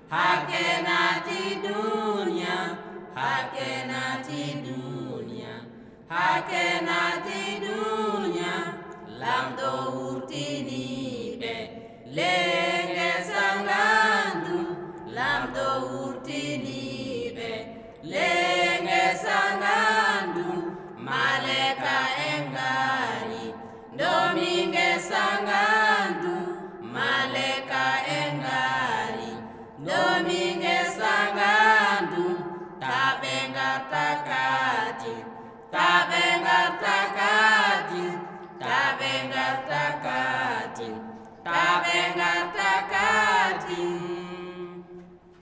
Hakenati dunya, hakenati dunya, hakenati dunya, lam do urtini be le.